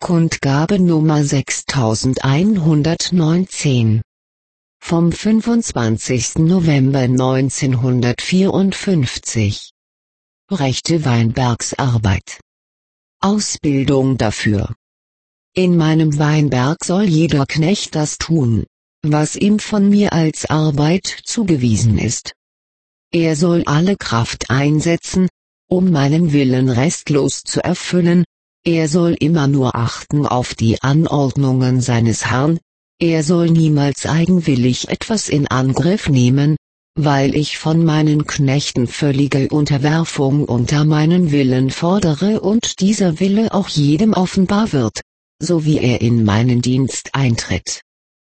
Kundgabe Nummer 6119. Vom 25. November 1954. Rechte Weinbergsarbeit. Ausbildung dafür. In meinem Weinberg soll jeder Knecht das tun, was ihm von mir als Arbeit zugewiesen ist. Er soll alle Kraft einsetzen, um meinen Willen restlos zu erfüllen. Er soll immer nur achten auf die Anordnungen seines Herrn. Er soll niemals eigenwillig etwas in Angriff nehmen, weil ich von meinen Knechten völlige Unterwerfung unter meinen Willen fordere und dieser Wille auch jedem offenbar wird, so wie er in meinen Dienst eintritt.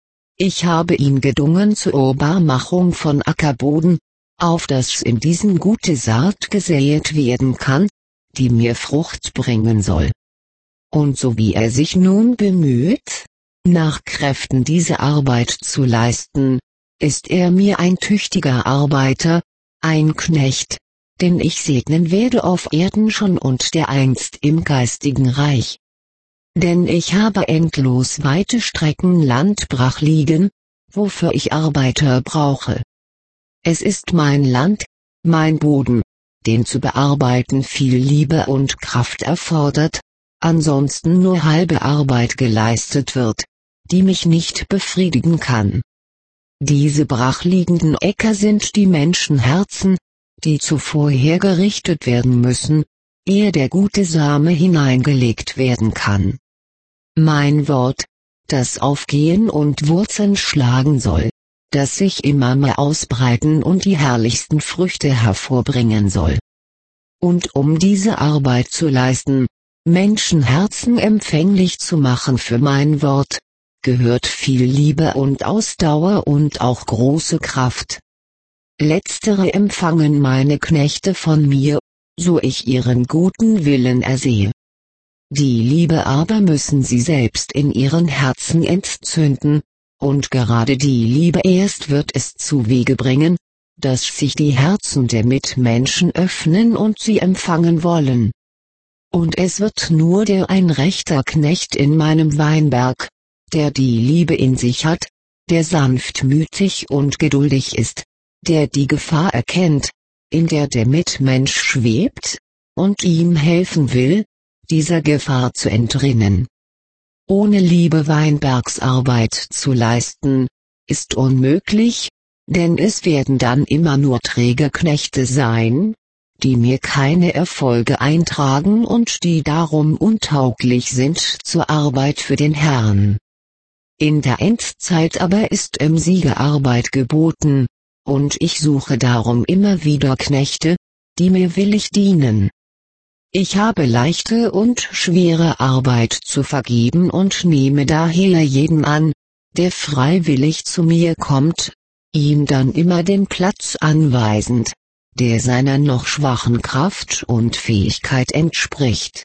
Ich habe ihn gedungen zur Urbarmachung von Ackerboden, auf das in diesen gute Saat gesät werden kann, die mir Frucht bringen soll. Und so wie er sich nun bemüht, nach Kräften diese Arbeit zu leisten, ist er mir ein tüchtiger Arbeiter, ein Knecht, den ich segnen werde auf Erden schon und dereinst im geistigen Reich. Denn ich habe endlos weite Strecken Land brach liegen, wofür ich Arbeiter brauche. Es ist mein Land, mein Boden, den zu bearbeiten viel Liebe und Kraft erfordert, ansonsten nur halbe Arbeit geleistet wird, die mich nicht befriedigen kann. Diese brachliegenden Äcker sind die Menschenherzen, die zuvor hergerichtet werden müssen, ehe der gute Same hineingelegt werden kann. Mein Wort, das aufgehen und Wurzeln schlagen soll, das sich immer mehr ausbreiten und die herrlichsten Früchte hervorbringen soll. Und um diese Arbeit zu leisten, Menschenherzen empfänglich zu machen für mein Wort, gehört viel Liebe und Ausdauer und auch große Kraft. Letztere empfangen meine Knechte von mir, so ich ihren guten Willen ersehe. Die Liebe aber müssen sie selbst in ihren Herzen entzünden, und gerade die Liebe erst wird es zuwege bringen, dass sich die Herzen der Mitmenschen öffnen und sie empfangen wollen. Und es wird nur ein rechter Knecht in meinem Weinberg, der die Liebe in sich hat, der sanftmütig und geduldig ist, der die Gefahr erkennt, in der der Mitmensch schwebt, und ihm helfen will, dieser Gefahr zu entrinnen. Ohne Liebe Weinbergsarbeit zu leisten, ist unmöglich, denn es werden dann immer nur träge Knechte sein, die mir keine Erfolge eintragen und die darum untauglich sind zur Arbeit für den Herrn. In der Endzeit aber ist Siegearbeit geboten, und ich suche darum immer wieder Knechte, die mir willig dienen. Ich habe leichte und schwere Arbeit zu vergeben und nehme daher jeden an, der freiwillig zu mir kommt, ihm dann immer den Platz anweisend, der seiner noch schwachen Kraft und Fähigkeit entspricht.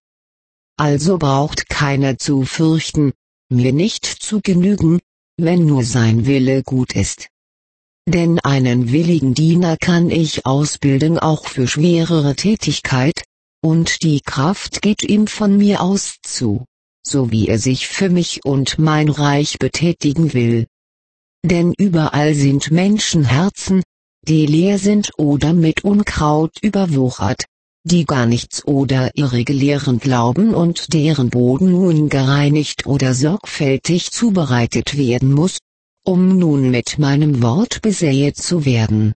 Also braucht keiner zu fürchten, mir nicht zu genügen, wenn nur sein Wille gut ist. Denn einen willigen Diener kann ich ausbilden auch für schwerere Tätigkeit, und die Kraft geht ihm von mir aus zu, so wie er sich für mich und mein Reich betätigen will. Denn überall sind Menschenherzen, die leer sind oder mit Unkraut überwuchert, die gar nichts oder irrige Lehren glauben und deren Boden nun gereinigt oder sorgfältig zubereitet werden muss, um nun mit meinem Wort besäet zu werden.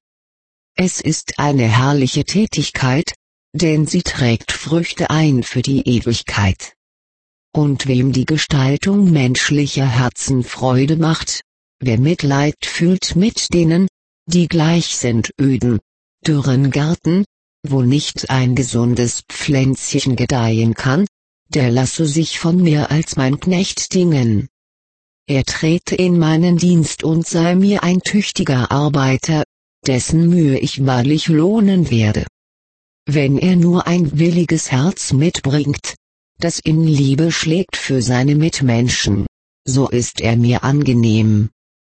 Es ist eine herrliche Tätigkeit, denn sie trägt Früchte ein für die Ewigkeit. Und wem die Gestaltung menschlicher Herzen Freude macht, wer Mitleid fühlt mit denen, die gleich sind öden, dürren Gärten, wo nicht ein gesundes Pflänzchen gedeihen kann, der lasse sich von mir als mein Knecht dingen. Er trete in meinen Dienst und sei mir ein tüchtiger Arbeiter, dessen Mühe ich wahrlich lohnen werde. Wenn er nur ein williges Herz mitbringt, das in Liebe schlägt für seine Mitmenschen, so ist er mir angenehm.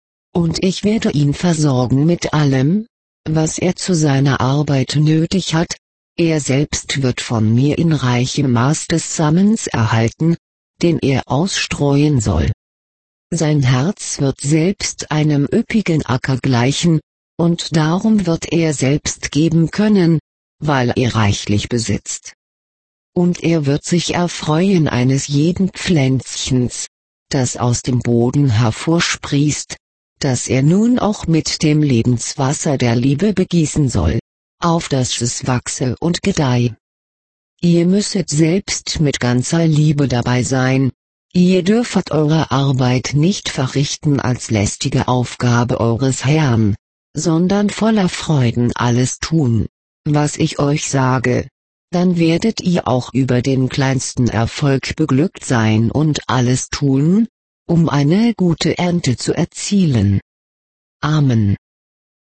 Und ich werde ihn versorgen mit allem, was er zu seiner Arbeit nötig hat, er selbst wird von mir in reichem Maß des Samens erhalten, den er ausstreuen soll. Sein Herz wird selbst einem üppigen Acker gleichen, und darum wird er selbst geben können, weil er reichlich besitzt. Und er wird sich erfreuen eines jeden Pflänzchens, das aus dem Boden hervorsprießt, das er nun auch mit dem Lebenswasser der Liebe begießen soll, auf dass es wachse und gedeihe. Ihr müsset selbst mit ganzer Liebe dabei sein, ihr dürfet eure Arbeit nicht verrichten als lästige Aufgabe eures Herrn, sondern voller Freuden alles tun, was ich euch sage, dann werdet ihr auch über den kleinsten Erfolg beglückt sein und alles tun, um eine gute Ernte zu erzielen. Amen.